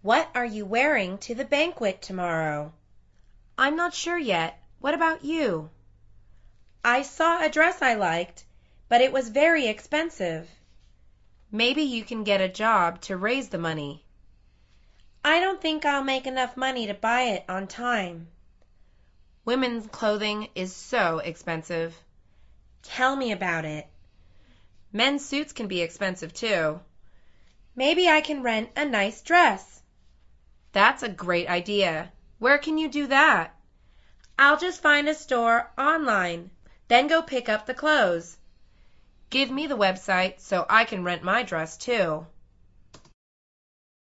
What are you wearing to the banquet tomorrow? I'm not sure yet. What about you? I saw a dress I liked, but it was very expensive. Maybe you can get a job to raise the money. I don't think I'll make enough money to buy it on time. Women's clothing is so expensive. Tell me about it. Men's suits can be expensive too. Maybe I can rent a nice dress. That's a great idea. Where can you do that? I'll just find a store online, then go pick up the clothes. Give me the website so I can rent my dress too.